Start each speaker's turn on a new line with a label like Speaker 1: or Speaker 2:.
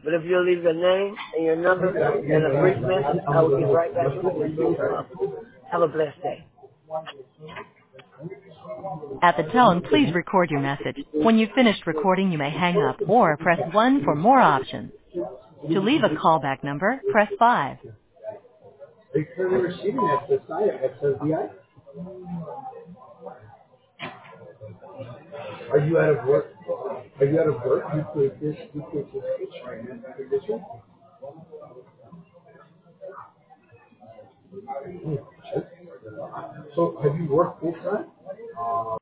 Speaker 1: But if you'll leave your name and your number and a brief message, I will get right back with you as soon as possible. Have a blessed day.
Speaker 2: At the tone, please record your message. When you've finished recording, you may hang up or press 1 for more options. To leave a callback number, press 5.
Speaker 3: Are you currently receiving SSI or SSDI? Are you out of work? Are you out of work due to this condition? So have you worked full time?